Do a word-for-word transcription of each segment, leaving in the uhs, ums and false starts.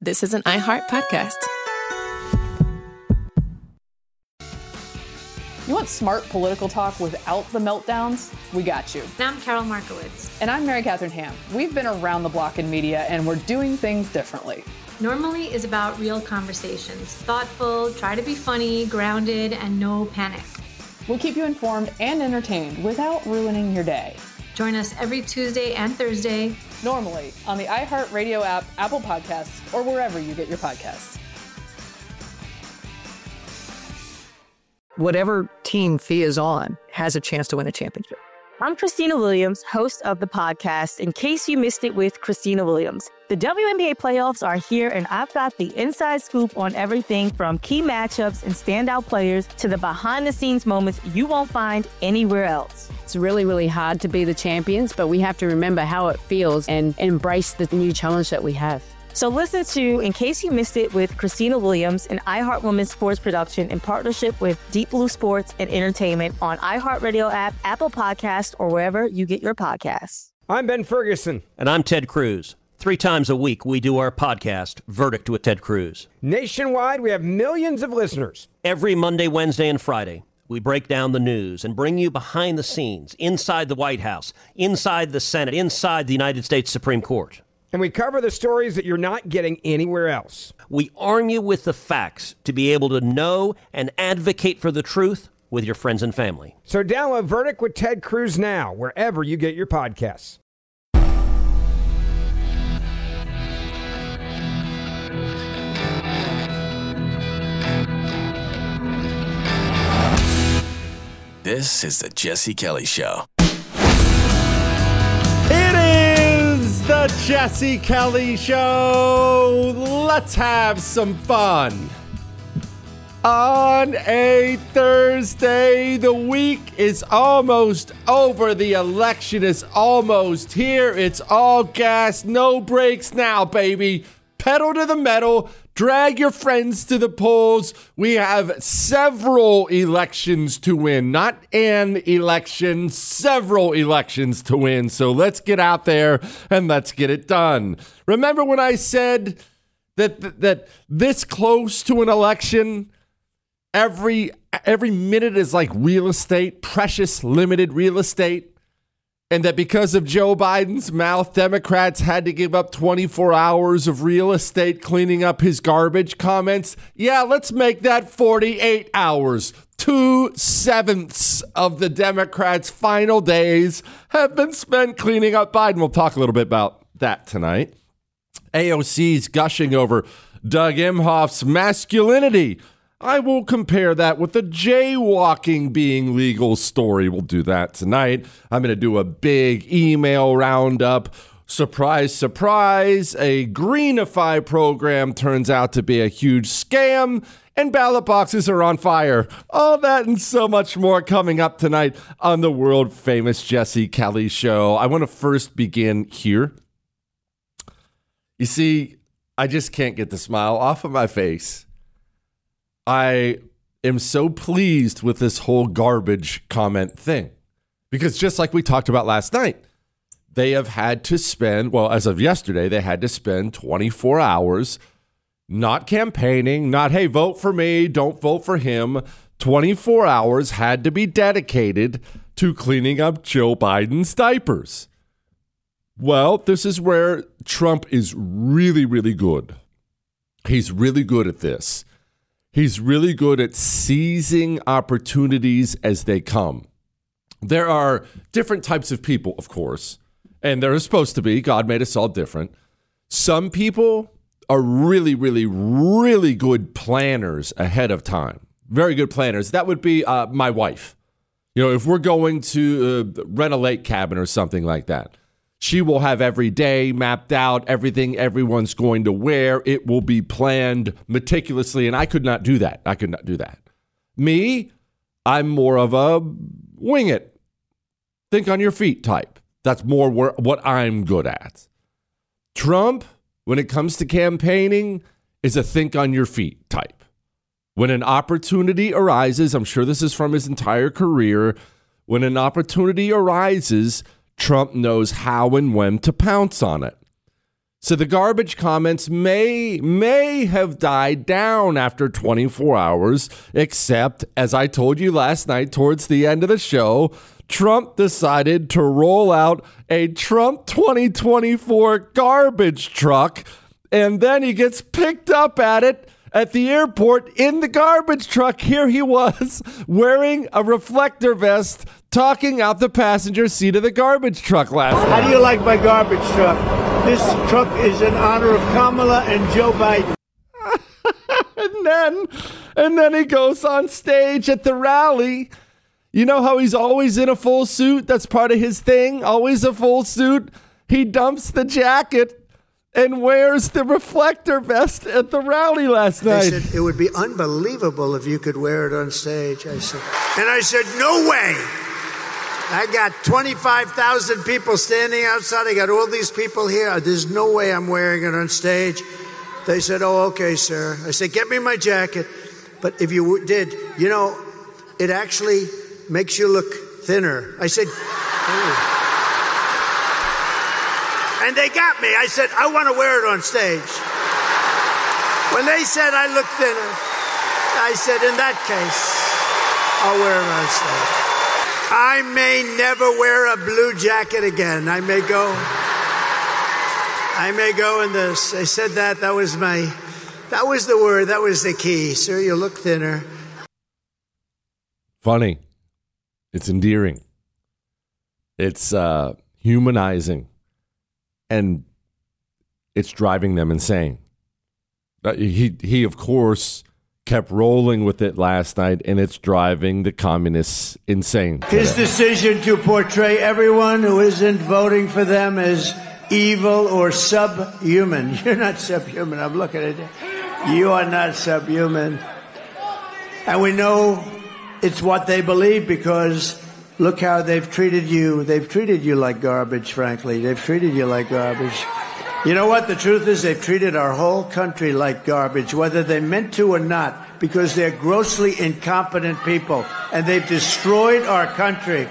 This is an iHeart podcast. You want smart political talk without the meltdowns? We got you. And I'm Carol Markowitz. And I'm Mary Catherine Ham. We've been around the block in media, and we're doing things differently. Normally is about real conversations. Thoughtful, try to be funny, grounded, and no panic. We'll keep you informed and entertained without ruining your day. Join us every Tuesday and Thursday. Normally on the iHeartRadio app, Apple Podcasts, or wherever you get your podcasts. Whatever team Thea is on has a chance to win a championship. I'm Christina Williams, host of the podcast, In Case You Missed It with Christina Williams. The W N B A playoffs are here, and I've got the inside scoop on everything from key matchups and standout players to the behind-the-scenes moments you won't find anywhere else. It's really, really hard to be the champions, but we have to remember how it feels and embrace the new challenge that we have. So listen to In Case You Missed It with Christina Williams, an iHeart Women's Sports production in partnership with Deep Blue Sports and Entertainment on iHeartRadio app, Apple Podcasts, or wherever you get your podcasts. I'm Ben Ferguson. And I'm Ted Cruz. Three times a week, we do our podcast, Verdict with Ted Cruz. Nationwide, we have millions of listeners. Every Monday, Wednesday, and Friday, we break down the news and bring you behind the scenes, inside the White House, inside the Senate, inside the United States Supreme Court. And we cover the stories that you're not getting anywhere else. We arm you with the facts to be able to know and advocate for the truth with your friends and family. So download Verdict with Ted Cruz now, wherever you get your podcasts. This is the Jesse Kelly Show. It is the Jesse Kelly Show. Let's have some fun. On a Thursday, the week is almost over. The election is almost here. It's all gas, no brakes now, baby. Pedal to the metal. Drag your friends to the polls. We have several elections to win. Not an election, several elections to win. So let's get out there and let's get it done. Remember when I said that that, that this close to an election, every every minute is like real estate, precious, limited real estate? And that because of Joe Biden's mouth, Democrats had to give up twenty-four hours of real estate cleaning up his garbage comments. Yeah, let's make that forty-eight hours. Two-sevenths of the Democrats' final days have been spent cleaning up Biden. We'll talk a little bit about that tonight. A O C's gushing over Doug Emhoff's masculinity. I will compare that with the jaywalking being legal story. We'll do that tonight. I'm going to do a big email roundup. Surprise, surprise. A Greenify program turns out to be a huge scam, and ballot boxes are on fire. All that and so much more coming up tonight on the world famous Jesse Kelly Show. I want to first begin here. You see, I just can't get the smile off of my face. I am so pleased with this whole garbage comment thing because just like we talked about last night, they have had to spend, well, as of yesterday, they had to spend twenty-four hours not campaigning, not, hey, vote for me, don't vote for him. twenty-four hours had to be dedicated to cleaning up Joe Biden's diapers. Well, this is where Trump is really, really good. He's really good at this. He's really good at seizing opportunities as they come. There are different types of people, of course, and there is supposed to be. God made us all different. Some people are really, really, really good planners ahead of time. Very good planners. That would be uh, my wife. You know, if we're going to uh, rent a lake cabin or something like that, she will have every day mapped out, everything everyone's going to wear. It will be planned meticulously, and I could not do that. I could not do that. Me, I'm more of a wing it, think on your feet type. That's more where, what I'm good at. Trump, when it comes to campaigning, is a think on your feet type. When an opportunity arises, I'm sure this is from his entire career, when an opportunity arises, Trump knows how and when to pounce on it. So the garbage comments may may have died down after twenty-four hours, except, as I told you last night towards the end of the show, Trump decided to roll out a Trump twenty twenty-four garbage truck, and then he gets picked up at it at the airport in the garbage truck. Here he was wearing a reflector vest, talking out the passenger seat of the garbage truck last night. How do you like my garbage truck? This truck is in honor of Kamala and Joe Biden. and then, and then he goes on stage at the rally. You know how he's always in a full suit? That's part of his thing. Always a full suit. He dumps the jacket and wears the reflector vest at the rally last night. They said it would be unbelievable if you could wear it on stage. I said, and I said, no way. I got twenty-five thousand people standing outside. I got all these people here. There's no way I'm wearing it on stage. They said, oh, okay, sir. I said, get me my jacket. But if you did, you know, it actually makes you look thinner. I said, oh. And they got me. I said, I want to wear it on stage. When they said I look thinner, I said, in that case, I'll wear it on stage. I may never wear a blue jacket again. I may go. I may go in this. I said that. That was my. That was the word. That was the key. Sir, you look thinner. Funny. It's endearing. It's uh, humanizing. And it's driving them insane. Uh, he, he, of course, kept rolling with it last night, and it's driving the communists insane. His decision to portray everyone who isn't voting for them as evil or subhuman. You're not subhuman. I'm looking at you. You are not subhuman. And we know it's what they believe because look how they've treated you. They've treated you like garbage, frankly. They've treated you like garbage. You know what? The truth is they've treated our whole country like garbage, whether they meant to or not, because they're grossly incompetent people, and they've destroyed our country.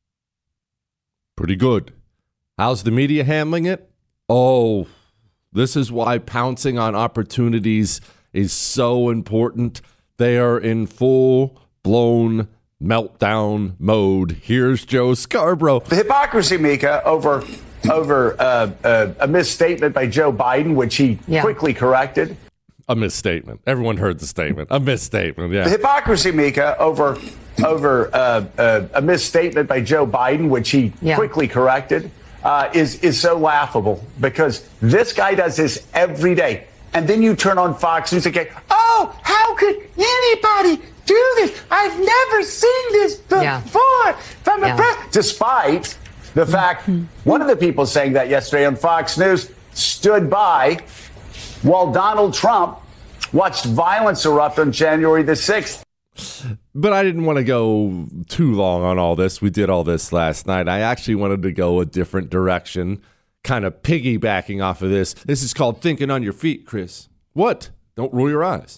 Pretty good. How's the media handling it? Oh, this is why pouncing on opportunities is so important. They are in full-blown meltdown mode. Here's Joe Scarborough. The hypocrisy, Mika, over... over uh, uh, a misstatement by Joe Biden, which he yeah. quickly corrected. A misstatement. Everyone heard the statement. A misstatement, yeah. The hypocrisy, Mika, over over uh, uh, a misstatement by Joe Biden, which he yeah. quickly corrected, uh, is, is so laughable because this guy does this every day. And then you turn on Fox News and go, oh, how could anybody do this? I've never seen this before yeah. from a yeah. president. Despite... the fact, one of the people saying that yesterday on Fox News stood by while Donald Trump watched violence erupt on January the sixth. But I didn't want to go too long on all this. We did all this last night. I actually wanted to go a different direction, kind of piggybacking off of this. This is called thinking on your feet, Chris. What? Don't roll your eyes.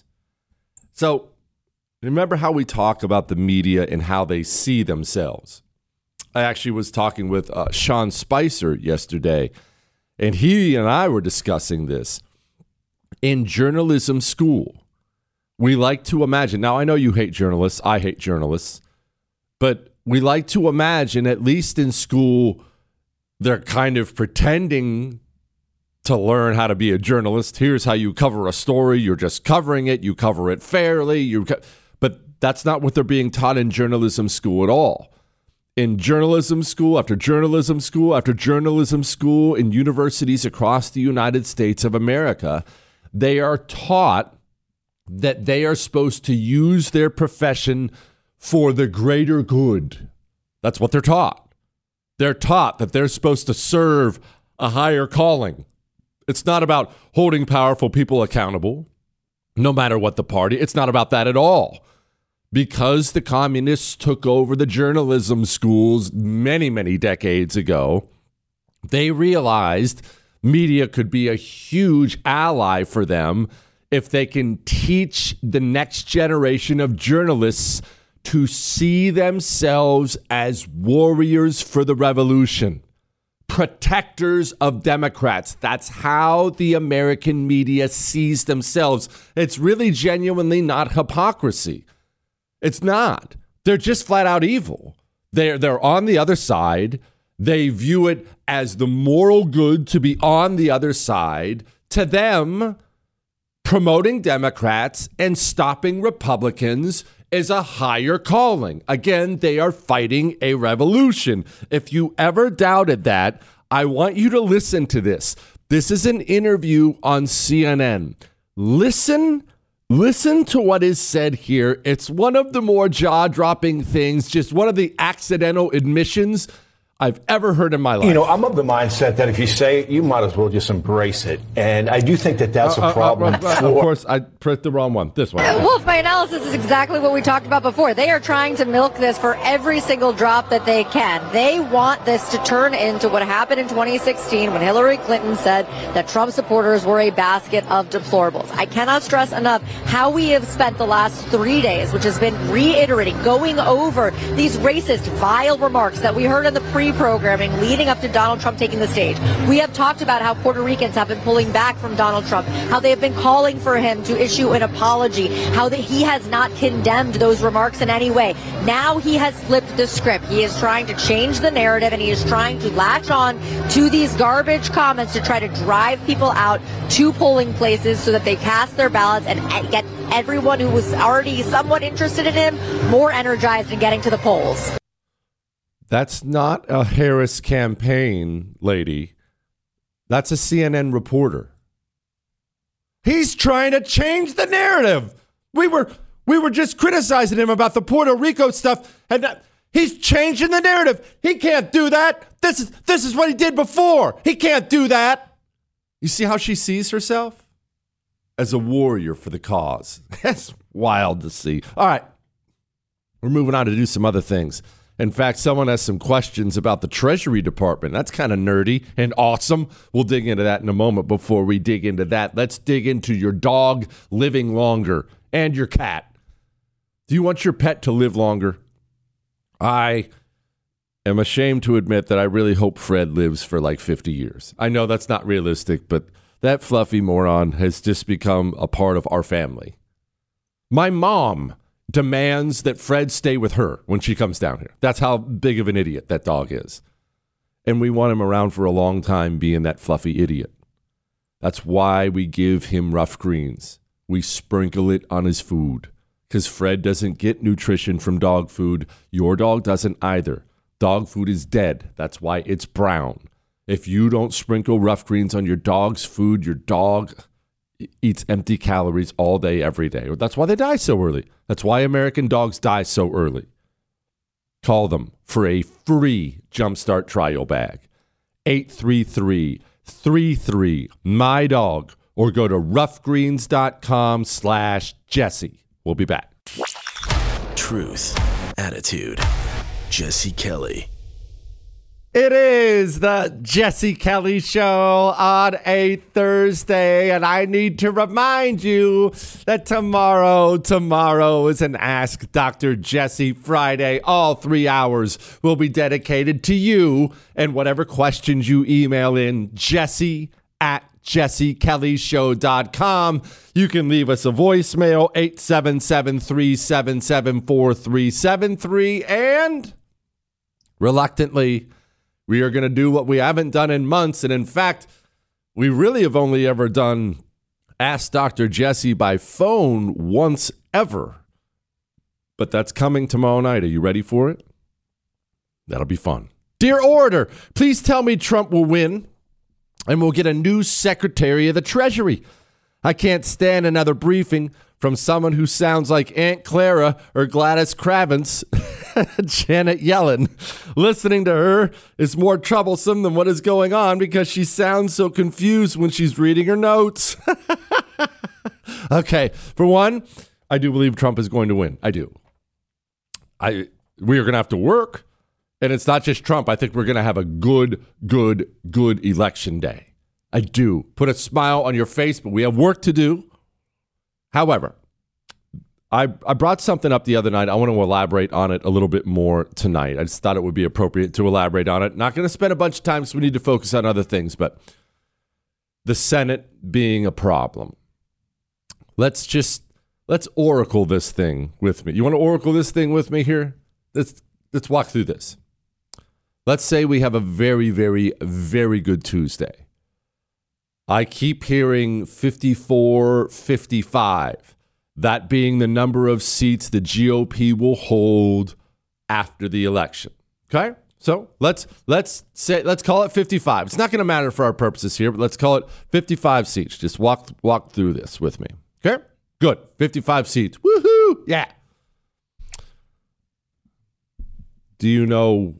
So remember how we talk about the media and how they see themselves. I actually was talking with uh, Sean Spicer yesterday, and he and I were discussing this. In journalism school, we like to imagine, now I know you hate journalists, I hate journalists, but we like to imagine, at least in school, they're kind of pretending to learn how to be a journalist. Here's how you cover a story. You're just covering it. You cover it fairly. You, co- But that's not what they're being taught in journalism school at all. In journalism school after journalism school after journalism school in universities across the United States of America, they are taught that they are supposed to use their profession for the greater good. That's what they're taught. They're taught that they're supposed to serve a higher calling. It's not about holding powerful people accountable, no matter what the party. It's not about that at all. Because the communists took over the journalism schools many, many decades ago, they realized media could be a huge ally for them if they can teach the next generation of journalists to see themselves as warriors for the revolution. protectors of Democrats. That's how the American media sees themselves. It's really genuinely not hypocrisy. It's not. They're just flat out evil. They're, they're on the other side. They view it as the moral good to be on the other side. To them, promoting Democrats and stopping Republicans is a higher calling. Again, they are fighting a revolution. If you ever doubted that, I want you to listen to this. This is an interview on C N N. Listen, listen to what is said here. It's one of the more jaw-dropping things, just one of the accidental admissions I've ever heard in my life. You know, I'm of the mindset that if you say it, you might as well just embrace it. And I do think that that's uh, a problem. Uh, uh, uh, for- of course, I pressed the wrong one. This one. Uh, Wolf, my analysis is exactly what we talked about before. They are trying to milk this for every single drop that they can. They want this to turn into what happened in twenty sixteen when Hillary Clinton said that Trump supporters were a basket of deplorables. I cannot stress enough how we have spent the last three days, which has been reiterating, going over these racist, vile remarks that we heard in the pre programming leading up to Donald Trump taking the stage. We have talked about how Puerto Ricans have been pulling back from Donald Trump, how they have been calling for him to issue an apology, how that he has not condemned those remarks in any way. Now he has flipped the script. He is trying to change the narrative, and he is trying to latch on to these garbage comments to try to drive people out to polling places so that they cast their ballots and get everyone who was already somewhat interested in him more energized in getting to the polls. That's not a Harris campaign, lady. That's a C N N reporter. He's trying to change the narrative. We were we were just criticizing him about the Puerto Rico stuff, and that, he's changing the narrative. He can't do that. This is this is what he did before. He can't do that. You see how she sees herself? As a warrior for the cause. That's wild to see. All right. We're moving on to do some other things. In fact, someone has some questions about the Treasury Department. That's kind of nerdy and awesome. We'll dig into that in a moment. Before we dig into that, let's dig into your dog living longer and your cat. Do you want your pet to live longer? I am ashamed to admit that I really hope Fred lives for like fifty years. I know that's not realistic, but that fluffy moron has just become a part of our family. My mom demands that Fred stay with her when she comes down here. That's how big of an idiot that dog is. And we want him around for a long time being that fluffy idiot. That's why we give him Rough Greens. We sprinkle it on his food because Fred doesn't get nutrition from dog food. Your dog doesn't either. Dog food is dead. That's why it's brown. If you don't sprinkle Rough Greens on your dog's food, your dog eats empty calories all day, every day. That's why they die so early. That's why American dogs die so early. Call them for a free Jumpstart trial bag. eight three three, three three, my dog, or go to roughgreens.com slash Jesse. We'll be back. Truth, attitude, Jesse Kelly. It is the Jesse Kelly Show on a Thursday, and I need to remind you that tomorrow, tomorrow is an Ask Doctor Jesse Friday. All three hours will be dedicated to you and whatever questions you email in, Jesse at jesse kelly show dot com. You can leave us a voicemail, eight seven seven, three seven seven, four three seven three, and reluctantly, we are going to do what we haven't done in months. And in fact, we really have only ever done Ask Doctor Jesse by phone once ever. But that's coming tomorrow night. Are you ready for it? That'll be fun. Dear Orator, please tell me Trump will win and we'll get a new Secretary of the Treasury. I can't stand another briefing from someone who sounds like Aunt Clara or Gladys Kravitz, Janet Yellen. Listening to her is more troublesome than what is going on because she sounds so confused when she's reading her notes. Okay, for one, I do believe Trump is going to win. I do. I we are going to have to work, and it's not just Trump. I think we're going to have a good, good, good election day. I do. Put a smile on your face, but we have work to do. However, I, I brought something up the other night. I want to elaborate on it a little bit more tonight. I just thought it would be appropriate to elaborate on it. Not going to spend a bunch of time, so we need to focus on other things, but the Senate being a problem. Let's just, let's oracle this thing with me. You want to oracle this thing with me here? Let's, let's walk through this. Let's say we have a very, very, very good Tuesday. I keep hearing fifty-four, fifty-five. That being the number of seats the G O P will hold after the election. Okay? So let's let's say let's call it fifty-five. It's not going to matter for our purposes here, but let's call it fifty-five seats. Just walk walk through this with me. Okay? Good. fifty-five seats. Woohoo! Yeah. Do you know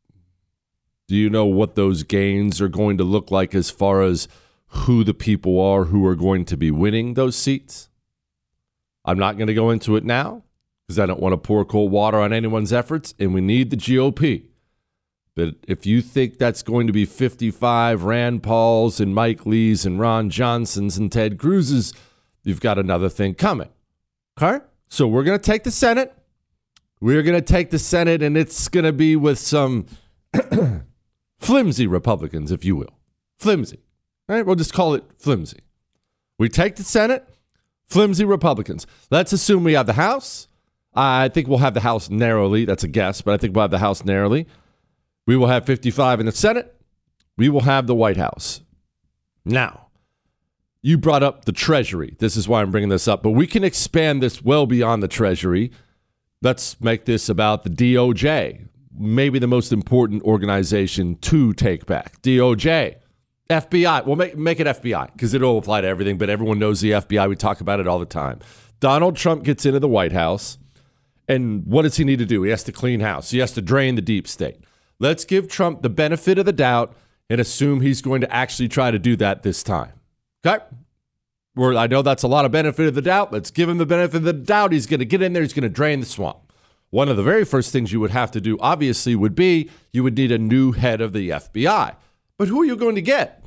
do you know what those gains are going to look like as far as who the people are who are going to be winning those seats? I'm not going to go into it now because I don't want to pour cold water on anyone's efforts, and we need the G O P. But if you think that's going to be fifty-five Rand Pauls and Mike Lees and Ron Johnsons and Ted Cruz's, you've got another thing coming. Okay? So we're going to take the Senate. We're going to take the Senate, and it's going to be with some flimsy Republicans, if you will. Flimsy. All right? We'll just call it flimsy. We take the Senate. Flimsy Republicans. Let's assume we have the House. I think we'll have the House narrowly. That's a guess, but I think we'll have the House narrowly. We will have fifty-five in the Senate. We will have the White House. Now, you brought up the Treasury. This is why I'm bringing this up, but we can expand this well beyond the Treasury. Let's make this about the D O J, maybe the most important organization to take back. D O J. F B I. We'll make, make it F B I because it'll apply to everything, but everyone knows the F B I. We talk about it all the time. Donald Trump gets into the White House, and what does he need to do? He has to clean house. He has to drain the deep state. Let's give Trump the benefit of the doubt and assume he's going to actually try to do that this time. Okay? Well, I know that's a lot of benefit of the doubt. Let's give him the benefit of the doubt. He's going to get in there. He's going to drain the swamp. One of the very first things you would have to do, obviously, would be you would need a new head of the F B I. But who are you going to get?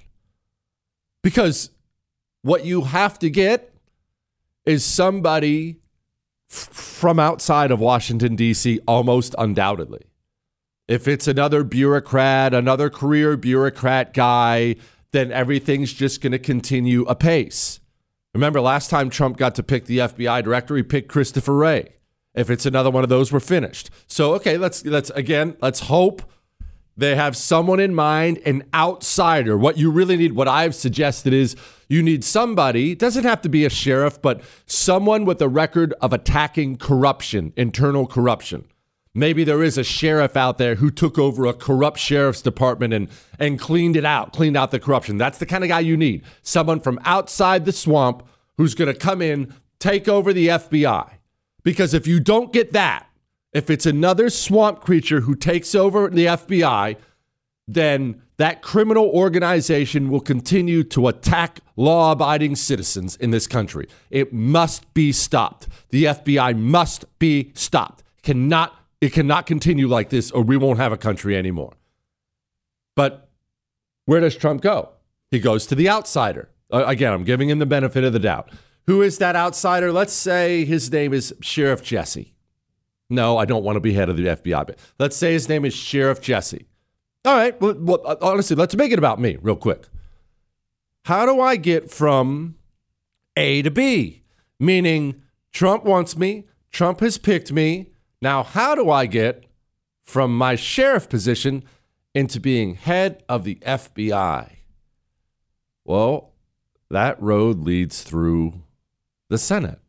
Because what you have to get is somebody f- from outside of Washington, D C, almost undoubtedly. If it's another bureaucrat, another career bureaucrat guy, then everything's just going to continue apace. Remember, last time Trump got to pick the F B I director, he picked Christopher Wray. If it's another one of those, we're finished. So, okay, let's let's again, let's hope they have someone in mind, an outsider. What you really need, what I've suggested is you need somebody, it doesn't have to be a sheriff, but someone with a record of attacking corruption, internal corruption. Maybe there is a sheriff out there who took over a corrupt sheriff's department and, and cleaned it out, cleaned out the corruption. That's the kind of guy you need. Someone from outside the swamp who's going to come in, take over the F B I. Because if you don't get that, if it's another swamp creature who takes over the F B I, then that criminal organization will continue to attack law-abiding citizens in this country. It must be stopped. The F B I must be stopped. Cannot, it cannot continue like this or we won't have a country anymore. But where does Trump go? He goes to the outsider. Uh, again, I'm giving him the benefit of the doubt. Who is that outsider? Let's say his name is Sheriff Jesse. No, I don't want to be head of the F B I, but let's say his name is Sheriff Jesse. All right, well, well, honestly, let's make it about me real quick. How do I get from A to B? Meaning Trump wants me, Trump has picked me. Now, how do I get from my sheriff position into being head of the F B I? Well, that road leads through the Senate.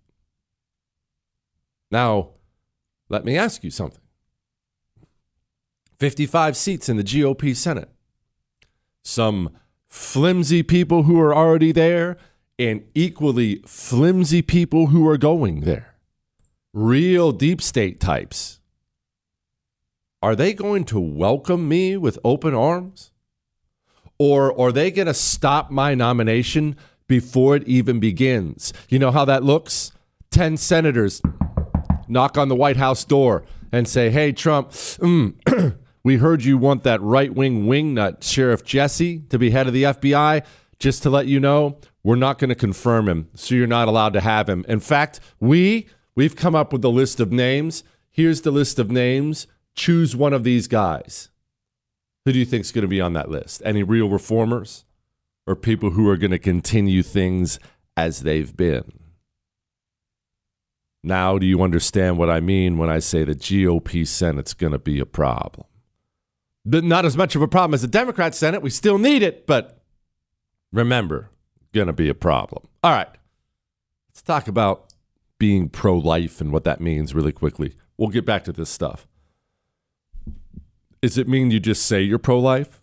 Now, let me ask you something. fifty-five seats in the G O P Senate. Some flimsy people who are already there and equally flimsy people who are going there. Real deep state types. Are they going to welcome me with open arms? Or are they going to stop my nomination before it even begins? You know how that looks? Ten senators knock on the White House door and say, hey, Trump, mm, we heard you want that right-wing wingnut, Sheriff Jesse, to be head of the F B I. Just to let you know, we're not going to confirm him, so you're not allowed to have him. In fact, we We've come up with a list of names. Here's the list of names. Choose one of these guys. Who do you think is going to be on that list? Any real reformers or people who are going to continue things as they've been? Now, do you understand what I mean when I say the G O P Senate's going to be a problem? But not as much of a problem as the Democrat Senate. We still need it, but remember, going to be a problem. All right, let's talk about being pro-life and what that means really quickly. We'll get back to this stuff. Does it mean you just say you're pro-life?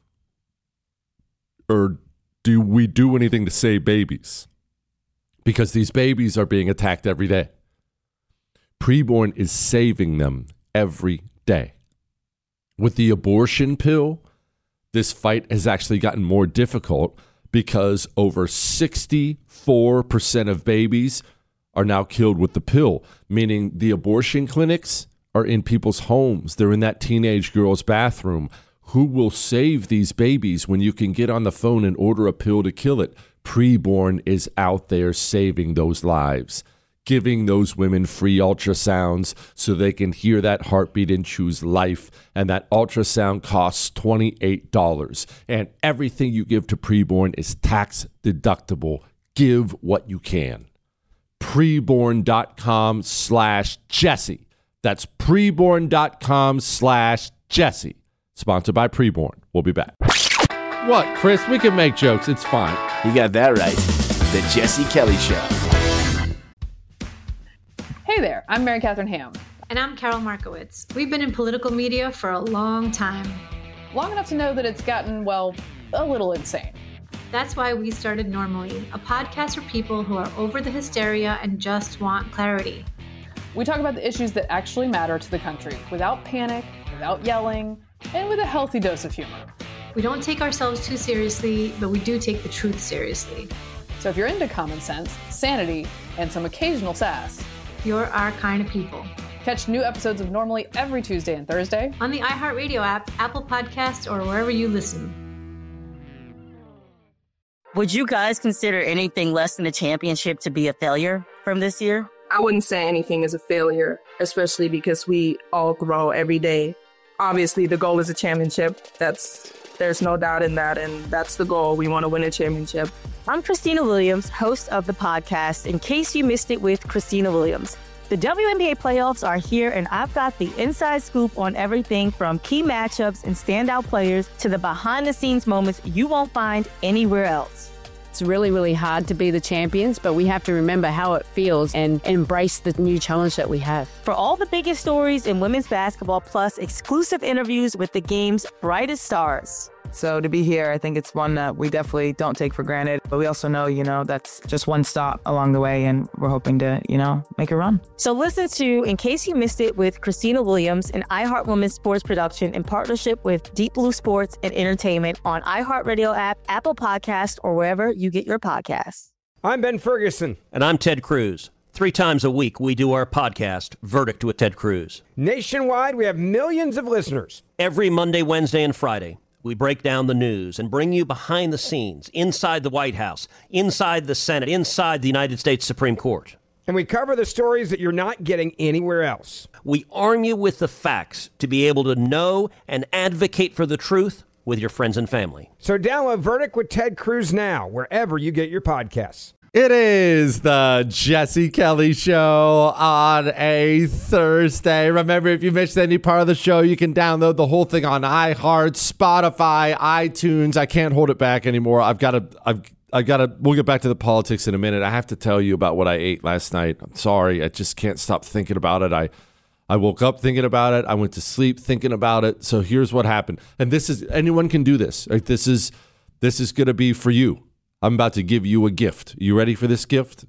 Or do we do anything to save babies? Because these babies are being attacked every day. Preborn is saving them every day. With the abortion pill, this fight has actually gotten more difficult because over sixty-four percent of babies are now killed with the pill, meaning the abortion clinics are in people's homes. They're in that teenage girl's bathroom. Who will save these babies when you can get on the phone and order a pill to kill it? Preborn is out there saving those lives, giving those women free ultrasounds so they can hear that heartbeat and choose life. And that ultrasound costs twenty-eight dollars. And everything you give to Preborn is tax deductible. Give what you can. Preborn.com slash Jesse. That's preborn.com slash Jesse. Sponsored by Preborn. We'll be back. What, Chris? We can make jokes. It's fine. You got that right. The Jesse Kelly Show. Hey there, I'm Mary Catherine Ham. And I'm Carol Markowitz. We've been in political media for a long time. Long enough to know that it's gotten, well, a little insane. That's why we started Normally, a podcast for people who are over the hysteria and just want clarity. We talk about the issues that actually matter to the country without panic, without yelling, and with a healthy dose of humor. We don't take ourselves too seriously, but we do take the truth seriously. So if you're into common sense, sanity, and some occasional sass, you're our kind of people. Catch new episodes of Normally every Tuesday and Thursday on the iHeartRadio app, Apple Podcasts, or wherever you listen. Would you guys consider anything less than a championship to be a failure from this year? I wouldn't say anything is a failure, especially because we all grow every day. Obviously, the goal is a championship. That's there's no doubt in that, and that's the goal. We want to win a championship. I'm Christina Williams, host of the podcast, In Case You Missed It with Christina Williams. The W N B A playoffs are here, and I've got the inside scoop on everything from key matchups and standout players to the behind-the-scenes moments you won't find anywhere else. It's really, really hard to be the champions, but we have to remember how it feels and embrace the new challenge that we have. For all the biggest stories in women's basketball, plus exclusive interviews with the game's brightest stars. So to be here, I think it's one that we definitely don't take for granted. But we also know, you know, that's just one stop along the way, and we're hoping to, you know, make a run. So listen to In Case You Missed It with Christina Williams, an iHeart Women's sports production in partnership with Deep Blue Sports and Entertainment on iHeartRadio app, Apple Podcasts, or wherever you get your podcasts. I'm Ben Ferguson. And I'm Ted Cruz. Three times a week, we do our podcast, Verdict with Ted Cruz. Nationwide, we have millions of listeners. Every Monday, Wednesday, and Friday, we break down the news and bring you behind the scenes, inside the White House, inside the Senate, inside the United States Supreme Court. And we cover the stories that you're not getting anywhere else. We arm you with the facts to be able to know and advocate for the truth with your friends and family. So download Verdict with Ted Cruz now, wherever you get your podcasts. It is the Jesse Kelly Show on a Thursday. Remember, if you missed any part of the show, you can download the whole thing on iHeart, Spotify, iTunes. I can't hold it back anymore. I've got to, I've, I got to, we'll get back to the politics in a minute. I have to tell you about what I ate last night. I'm sorry. I just can't stop thinking about it. I, I woke up thinking about it. I went to sleep thinking about it. So here's what happened. And this is, anyone can do this. Right? This is, this is going to be for you. I'm about to give you a gift. You ready for this gift?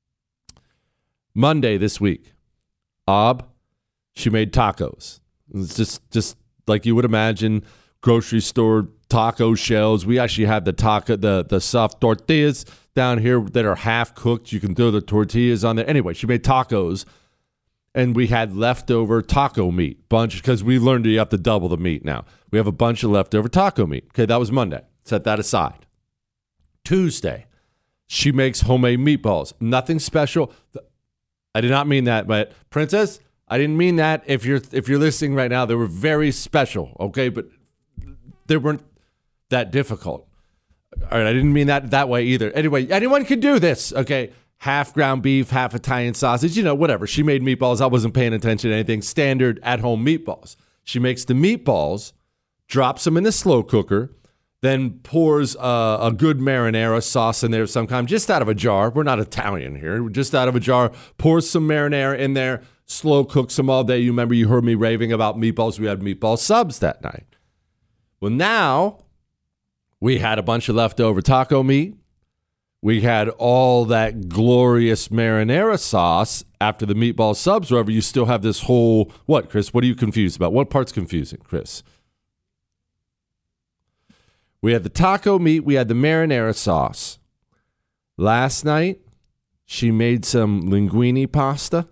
Monday this week, Ob, she made tacos. It's just, just like you would imagine, grocery store taco shells. We actually have the taco, the, the soft tortillas down here that are half cooked. You can throw the tortillas on there. Anyway, she made tacos, and we had leftover taco meat bunch because we learned you have to double the meat now. We have a bunch of leftover taco meat. Okay, that was Monday. Set that aside. Tuesday, she makes homemade meatballs. Nothing special. I did not mean that, but Princess, I didn't mean that. If you're if you're listening right now, they were very special, okay? But they weren't that difficult. All right, I didn't mean that that way either. Anyway, anyone can do this, okay? Half ground beef, half Italian sausage, you know, whatever. She made meatballs. I wasn't paying attention to anything. Standard at-home meatballs. She makes the meatballs, drops them in the slow cooker, then pours uh, a good marinara sauce in there of some kind, just out of a jar. We're not Italian here. We're just out of a jar. Pours some marinara in there, slow cooks them all day. You remember you heard me raving about meatballs. We had meatball subs that night. Well, now we had a bunch of leftover taco meat. We had all that glorious marinara sauce after the meatball subs. However, you still have this whole, what, Chris? What are you confused about? What part's confusing, Chris? We had the taco meat. We had the marinara sauce. Last night, she made some linguine pasta.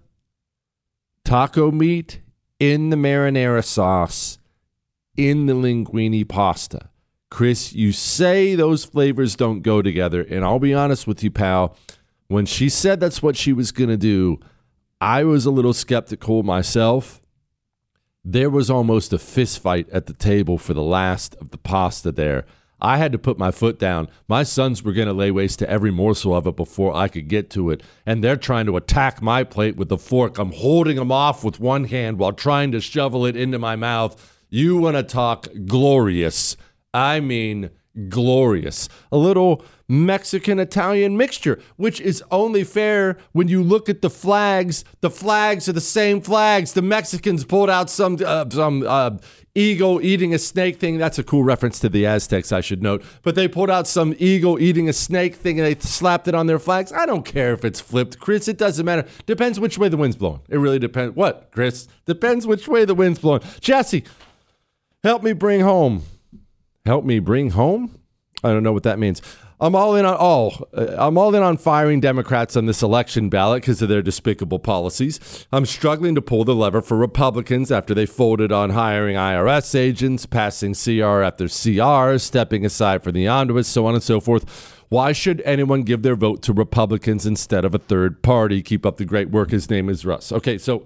Taco meat in the marinara sauce, in the linguine pasta. Chris, you say those flavors don't go together, and I'll be honest with you, pal. When she said that's what she was going to do, I was a little skeptical myself. There was almost a fist fight at the table for the last of the pasta there. I had to put my foot down. My sons were going to lay waste to every morsel of it before I could get to it, and they're trying to attack my plate with the fork. I'm holding them off with one hand while trying to shovel it into my mouth. You want to talk glorious. I mean glorious. A little Mexican-Italian mixture, which is only fair when you look at the flags. The flags are the same flags. The Mexicans pulled out some uh, some uh, eagle eating a snake thing. That's a cool reference to the Aztecs, I should note. But they pulled out some eagle eating a snake thing and they slapped it on their flags. I don't care if it's flipped, Chris. It doesn't matter. Depends which way the wind's blowing. It really depends. What, Chris? Depends which way the wind's blowing. Jesse, help me bring home. Help me bring home? I don't know what that means. I'm all in on all. Uh, I'm all in on firing Democrats on this election ballot because of their despicable policies. I'm struggling to pull the lever for Republicans after they folded on hiring I R S agents, passing C R after C R, stepping aside for the omnibus, so on and so forth. Why should anyone give their vote to Republicans instead of a third party? Keep up the great work. His name is Russ. Okay, so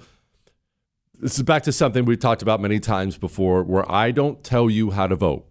this is back to something we've talked about many times before, where I don't tell you how to vote.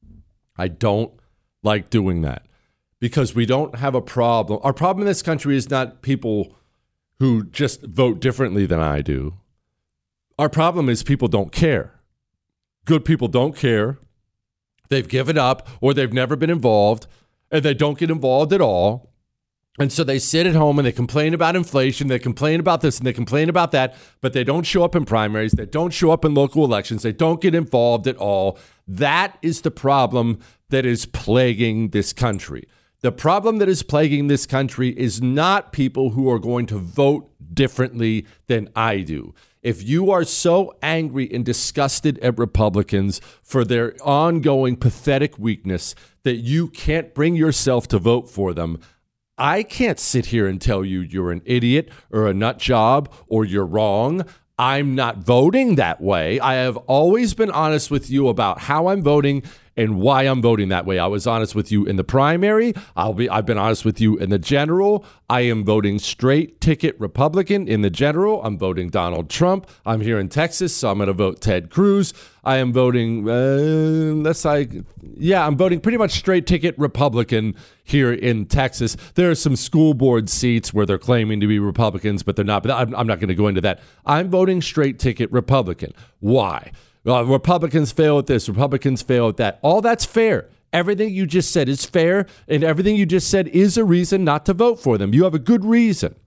I don't like doing that because we don't have a problem. Our problem in this country is not people who just vote differently than I do. Our problem is people don't care. Good people don't care. They've given up or they've never been involved and they don't get involved at all. And so they sit at home and they complain about inflation, they complain about this and they complain about that, but they don't show up in primaries, they don't show up in local elections, they don't get involved at all. That is the problem that is plaguing this country. The problem that is plaguing this country is not people who are going to vote differently than I do. If you are so angry and disgusted at Republicans for their ongoing pathetic weakness that you can't bring yourself to vote for them, I can't sit here and tell you you're an idiot or a nut job or you're wrong. I'm not voting that way. I have always been honest with you about how I'm voting and why I'm voting that way. I was honest with you in the primary. I'll be, I've been honest with you in the general. I am voting straight ticket Republican in the general. I'm voting Donald Trump. I'm here in Texas, so I'm going to vote Ted Cruz. I am voting, uh, let's like, yeah, I'm voting pretty much straight ticket Republican here in Texas. There are some school board seats where they're claiming to be Republicans, but they're not. But I'm, I'm not going to go into that. I'm voting straight ticket Republican. Why? Uh, Republicans fail at this. Republicans fail at that. All that's fair. Everything you just said is fair, and everything you just said is a reason not to vote for them. You have a good reason.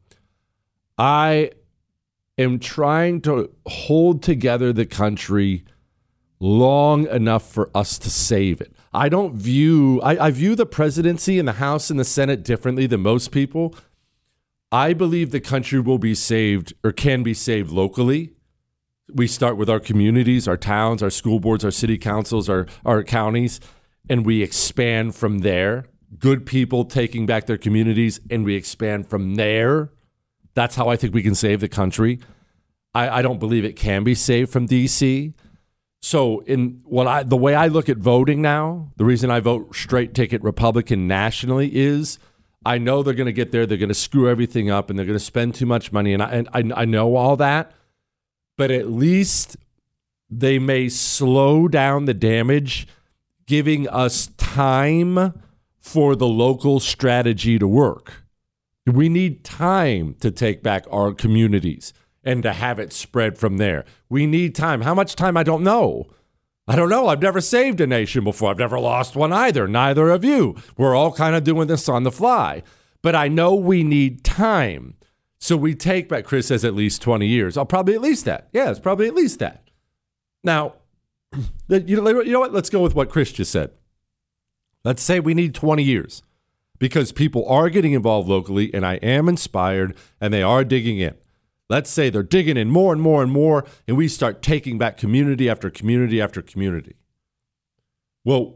I am trying to hold together the country long enough for us to save it. I don't view, I, I view the presidency and the House and the Senate differently than most people. I believe the country will be saved or can be saved locally. We start with our communities, our towns, our school boards, our city councils, our, our counties, and we expand from there. Good people taking back their communities, and we expand from there. That's how I think we can save the country. I, I don't believe it can be saved from D C. So in what I the way I look at voting now, the reason I vote straight ticket Republican nationally is I know they're going to get there. They're going to screw everything up, and they're going to spend too much money. And I, and I, I know all that, but at least they may slow down the damage, giving us time for the local strategy to work. We need time to take back our communities and to have it spread from there. We need time. How much time? I don't know. I don't know. I've never saved a nation before. I've never lost one either. Neither of you. We're all kind of doing this on the fly. But I know we need time. So we take back, Chris says at least twenty years. I'll probably at least that. Yeah, it's probably at least that. Now, you know what? Let's go with what Chris just said. Let's say we need twenty years because people are getting involved locally, and I am inspired, and they are digging in. Let's say they're digging in more and more and more, and we start taking back community after community after community. Well,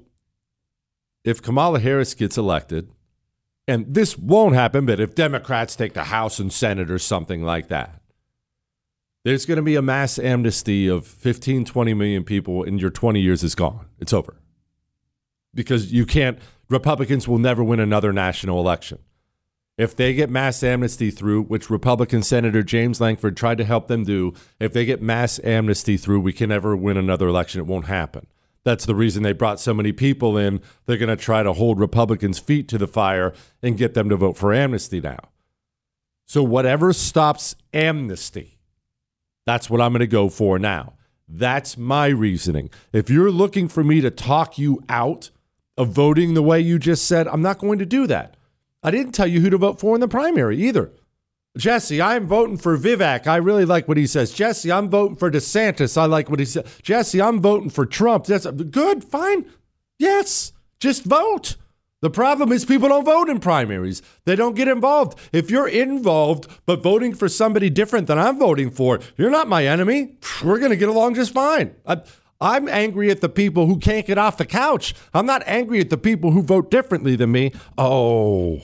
if Kamala Harris gets elected, and this won't happen, but if Democrats take the House and Senate or something like that, there's going to be a mass amnesty of fifteen, twenty million people, and your twenty years is gone. It's over. Because you can't, Republicans will never win another national election. If they get mass amnesty through, which Republican Senator James Lankford tried to help them do, if they get mass amnesty through, we can never win another election. It won't happen. That's the reason they brought so many people in. They're going to try to hold Republicans' feet to the fire and get them to vote for amnesty now. So whatever stops amnesty, that's what I'm going to go for now. That's my reasoning. If you're looking for me to talk you out of voting the way you just said, I'm not going to do that. I didn't tell you who to vote for in the primary either. Jesse, I'm voting for Vivek. I really like what he says. Jesse, I'm voting for DeSantis. I like what he said. Jesse, I'm voting for Trump. That's good. Fine. Yes. Just vote. The problem is people don't vote in primaries. They don't get involved. If you're involved but voting for somebody different than I'm voting for, you're not my enemy. We're going to get along just fine. I, I'm angry at the people who can't get off the couch. I'm not angry at the people who vote differently than me. Oh,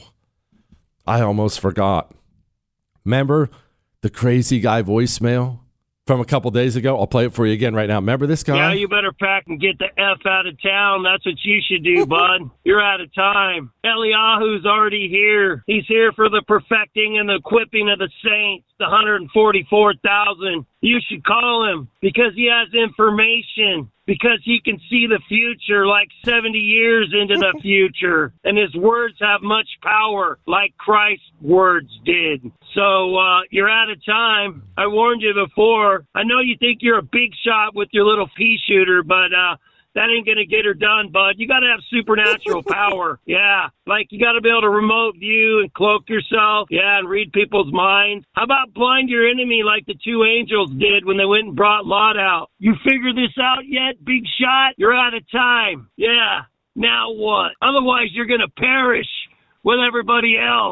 I almost forgot. Remember the crazy guy voicemail from a couple days ago? I'll play it for you again right now. Remember this guy? Yeah, you better pack and get the F out of town. That's what you should do, bud. You're out of time. Eliyahu's already here. He's here for the perfecting and the equipping of the saints, the one hundred forty-four thousand. You should call him because he has information, because he can see the future like seventy years into the future. And his words have much power like Christ's words did. So uh, you're out of time. I warned you before. I know you think you're a big shot with your little pea shooter, but uh, that ain't going to get her done, bud. You got to have supernatural power. Yeah, like you got to be able to remote view and cloak yourself. Yeah, and read people's minds. How about blind your enemy like the two angels did when they went and brought Lot out? You figure this out yet, big shot? You're out of time. Yeah, now what? Otherwise, you're going to perish with everybody else.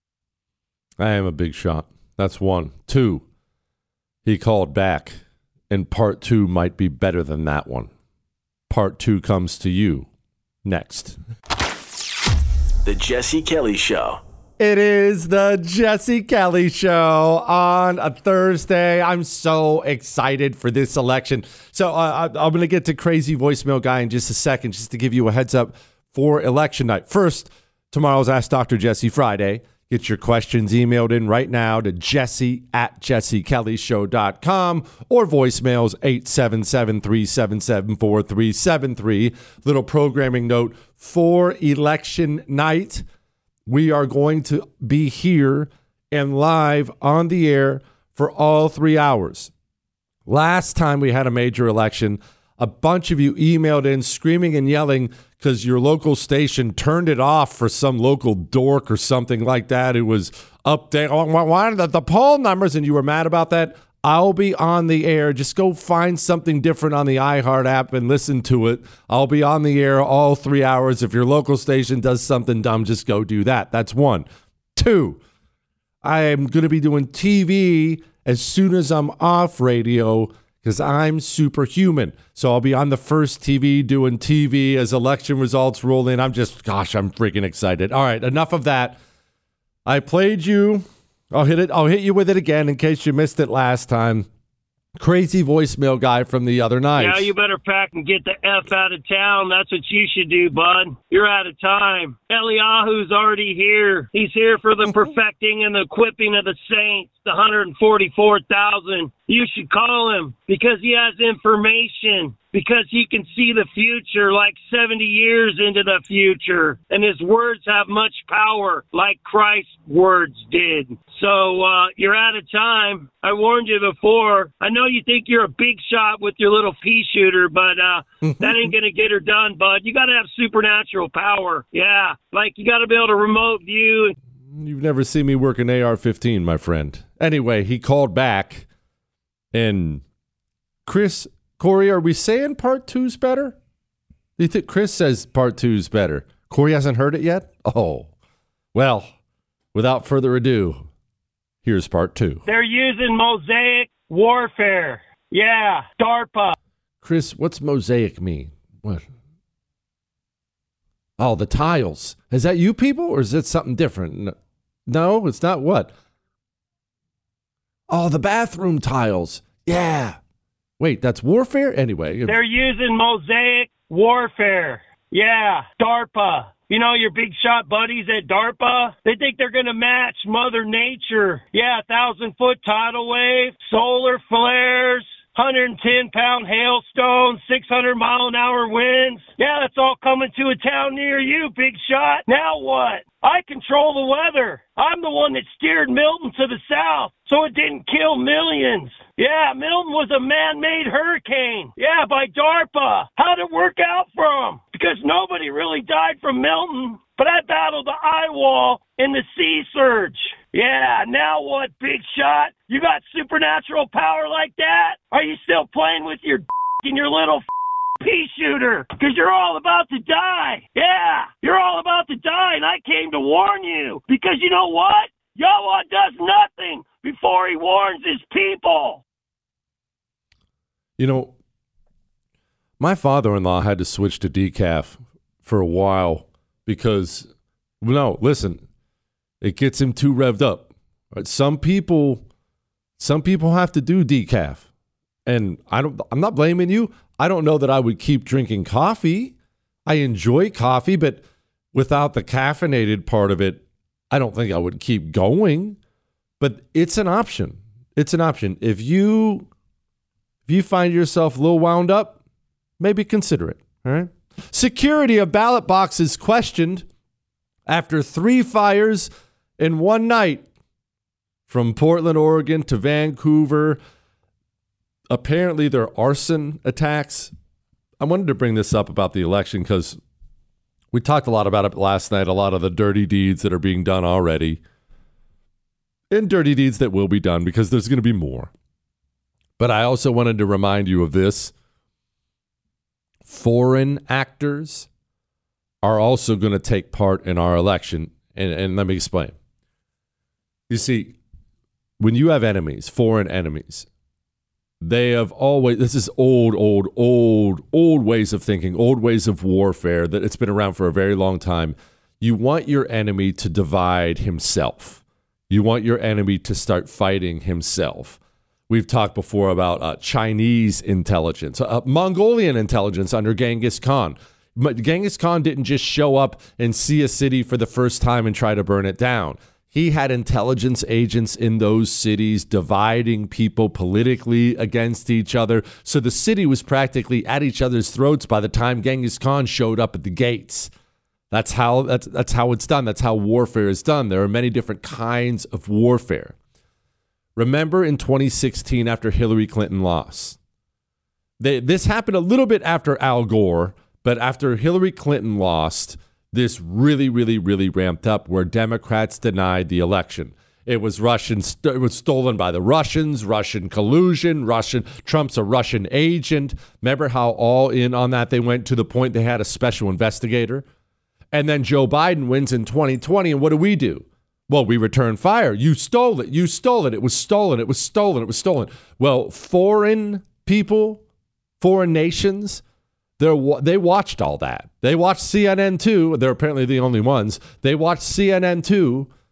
I am a big shot. That's one. Two, he called back, and part two might be better than that one. Part two comes to you next. The Jesse Kelly Show. It is the Jesse Kelly Show on a Thursday. I'm so excited for this election. So uh, I'm going to get to crazy voicemail guy in just a second, just to give you a heads up for election night. First, tomorrow's Ask Doctor Jesse Friday. Get your questions emailed in right now to jesse at jesse kelly show dot com or voicemails eight seven seven, three seven seven, four three seven three. Little programming note for election night. We are going to be here and live on the air for all three hours. Last time we had a major election, a bunch of you emailed in screaming and yelling because your local station turned it off for some local dork or something like that. It was updating why the, the poll numbers, and you were mad about that. I'll be on the air. Just go find something different on the iHeart app and listen to it. I'll be on the air all three hours. If your local station does something dumb, just go do that. That's one. Two, I am going to be doing T V as soon as I'm off radio, because I'm superhuman. So I'll be on the first T V doing T V as election results roll in. I'm just, gosh, I'm freaking excited. All right, enough of that. I played you. I'll hit it. I'll hit you with it again in case you missed it last time. crazy voicemail guy from the other night. Yeah, you better pack and get the F out of town. That's what you should do, bud. You're out of time. Eliyahu's already here. He's here for the perfecting and the equipping of the saints, the one hundred forty-four thousand. You should call him because he has information, because he can see the future like seventy years into the future. And his words have much power like Christ's words did. So uh, you're out of time. I warned you before. I know you think you're a big shot with your little pea shooter, but uh, that ain't going to get her done, bud. You got to have supernatural power. Yeah, like you got to be able to remote view. You've never seen me work an A R fifteen, my friend. Anyway, he called back. And Chris, Corey, are we saying part two's better? Do you think Chris says part two's better? Corey hasn't heard it yet? Oh, well, without further ado, here's part two. They're using mosaic warfare. Yeah, DARPA. Chris, what's mosaic mean? What? Oh, the tiles. Is that you people or is it something different? No, no, it's not what? Oh, the bathroom tiles. Yeah. Wait, that's warfare? Anyway. They're using mosaic warfare. Yeah, DARPA. You know, your big shot buddies at DARPA, they think they're going to match Mother Nature. Yeah, thousand foot tidal wave, solar flares, one hundred ten pound hailstones, six hundred mile an hour winds. Yeah, that's all coming to a town near you, big shot. Now what? I control the weather. I'm the one that steered Milton to the south so it didn't kill millions. Yeah, Milton was a man-made hurricane. Yeah, by DARPA. How'd it work out for them? Because nobody really died from Milton, but I battled the eye wall in the sea surge. Yeah, now what, big shot? You got supernatural power like that? Are you still playing with your d- and your little f- pea shooter? Because you're all about to die. Yeah, you're all about to die, and I came to warn you. Because you know what? Yahweh does nothing before he warns his people. You know, my father-in-law had to switch to decaf for a while because, no, listen, it gets him too revved up. Right? Some people, some people have to do decaf, and I don't. I'm not blaming you. I don't know that I would keep drinking coffee. I enjoy coffee, but without the caffeinated part of it, I don't think I would keep going. But it's an option. It's an option. If you if you find yourself a little wound up, maybe consider it. All right. Security of ballot boxes questioned after three fires in one night from Portland, Oregon to Vancouver. Apparently, there are arson attacks. I wanted to bring this up about the election because we talked a lot about it last night, a lot of the dirty deeds that are being done already, and dirty deeds that will be done because there's going to be more. But I also wanted to remind you of this. Foreign actors are also going to take part in our election. And, and let me explain. You see, when you have enemies, foreign enemies, they have always, this is old, old, old, old ways of thinking, old ways of warfare that it's been around for a very long time. You want your enemy to divide himself. You want your enemy to start fighting himself. We've talked before about uh, Chinese intelligence, uh, Mongolian intelligence under Genghis Khan. But Genghis Khan didn't just show up and see a city for the first time and try to burn it down. He had intelligence agents in those cities dividing people politically against each other. So the city was practically at each other's throats by the time Genghis Khan showed up at the gates. That's how that's that's how it's done. That's how warfare is done. There are many different kinds of warfare. Remember in twenty sixteen after Hillary Clinton lost. They, this happened a little bit after Al Gore, but after Hillary Clinton lost, this really, really, really ramped up where Democrats denied the election. It was Russian. It was stolen by the Russians, Russian collusion, Russian. Trump's a Russian agent. Remember how all in on that they went to the point they had a special investigator? And then Joe Biden wins in twenty twenty. And what do we do? Well, we return fire. You stole it. You stole it. It was stolen. It was stolen. It was stolen. Well, foreign people, foreign nations, They're, they watched all that. They watched C N N too. They're apparently the only ones. They watched C N N too.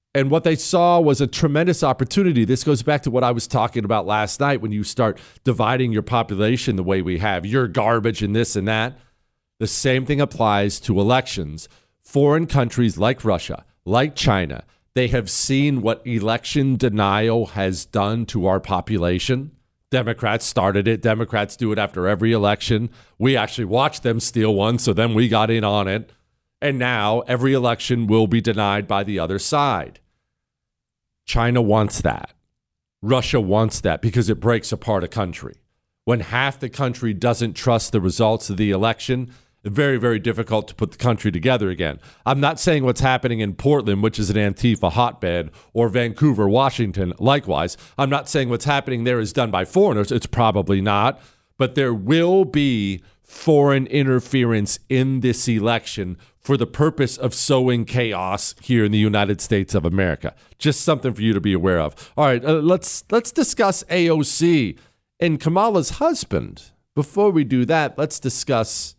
And what they saw was a tremendous opportunity. This goes back to what I was talking about last night when you start dividing your population the way we have. You're garbage and this and that. The same thing applies to elections. Foreign countries like Russia, like China, they have seen what election denial has done to our population. Democrats started it. Democrats do it after every election. We actually watched them steal one, so then we got in on it. And now every election will be denied by the other side. China wants that. Russia wants that because it breaks apart a country. When half the country doesn't trust the results of the election, it's very, very difficult to put the country together again. I'm not saying what's happening in Portland, which is an Antifa hotbed, or Vancouver, Washington, likewise. I'm not saying what's happening there is done by foreigners. It's probably not. But there will be foreign interference in this election for the purpose of sowing chaos here in the United States of America. Just something for you to be aware of. All right, uh, let's let's discuss A O C and Kamala's husband. Before we do that, let's discuss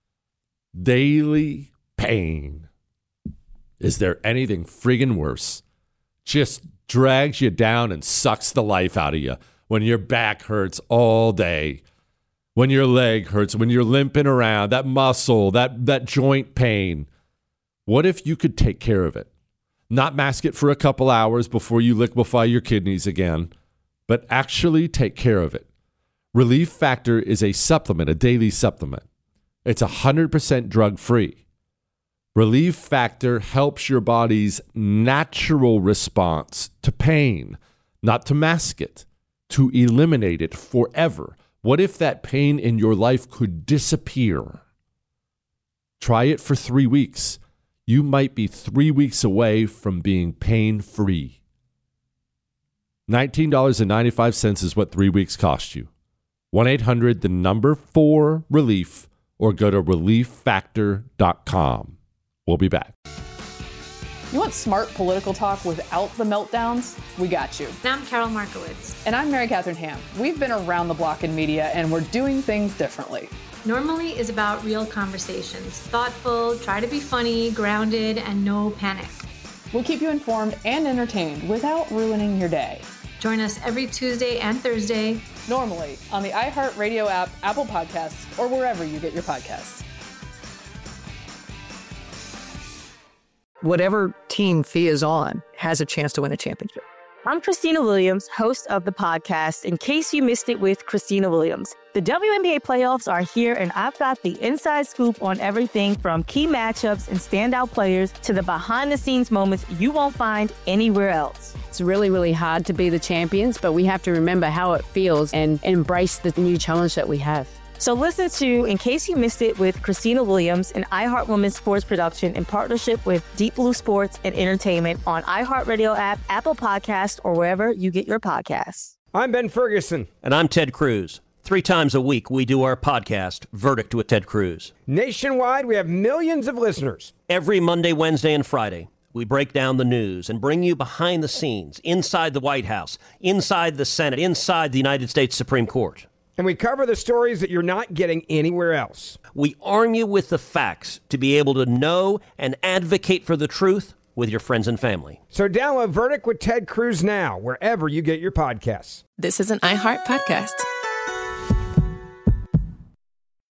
daily pain. Is there anything friggin' worse? Just drags you down and sucks the life out of you when your back hurts all day, when your leg hurts, when you're limping around, that muscle, that, that joint pain. What if you could take care of it? Not mask it for a couple hours before you liquefy your kidneys again, but actually take care of it. Relief Factor is a supplement, a daily supplement. It's one hundred percent drug-free. Relief Factor helps your body's natural response to pain, not to mask it, to eliminate it forever. What if that pain in your life could disappear? Try it for three weeks. You might be three weeks away from being pain-free. nineteen dollars and ninety-five cents is what three weeks cost you. one eight hundred, the number four, relief, or go to relief factor dot com. We'll be back. You want smart political talk without the meltdowns? We got you. And I'm Carol Markowitz. And I'm Mary Catherine Ham. We've been around the block in media, and we're doing things differently. Normally is about real conversations. Thoughtful, try to be funny, grounded, and no panic. We'll keep you informed and entertained without ruining your day. Join us every Tuesday and Thursday. Normally on the iHeartRadio app, Apple Podcasts, or wherever you get your podcasts. Whatever team Fia is on has a chance to win a championship. I'm Christina Williams, host of the podcast, In Case You Missed It with Christina Williams. The W N B A playoffs are here, and I've got the inside scoop on everything from key matchups and standout players to the behind-the-scenes moments you won't find anywhere else. It's really, really hard to be the champions, but we have to remember how it feels and embrace the new challenge that we have. So listen to In Case You Missed It with Christina Williams, an iHeart Women's Sports production in partnership with Deep Blue Sports and Entertainment on iHeartRadio app, Apple Podcasts, or wherever you get your podcasts. I'm Ben Ferguson. And I'm Ted Cruz. Three times a week, we do our podcast, Verdict with Ted Cruz. Nationwide, we have millions of listeners. Every Monday, Wednesday, and Friday, we break down the news and bring you behind the scenes, inside the White House, inside the Senate, inside the United States Supreme Court. And we cover the stories that you're not getting anywhere else. We arm you with the facts to be able to know and advocate for the truth with your friends and family. So download Verdict with Ted Cruz now, wherever you get your podcasts. This is an iHeart podcast.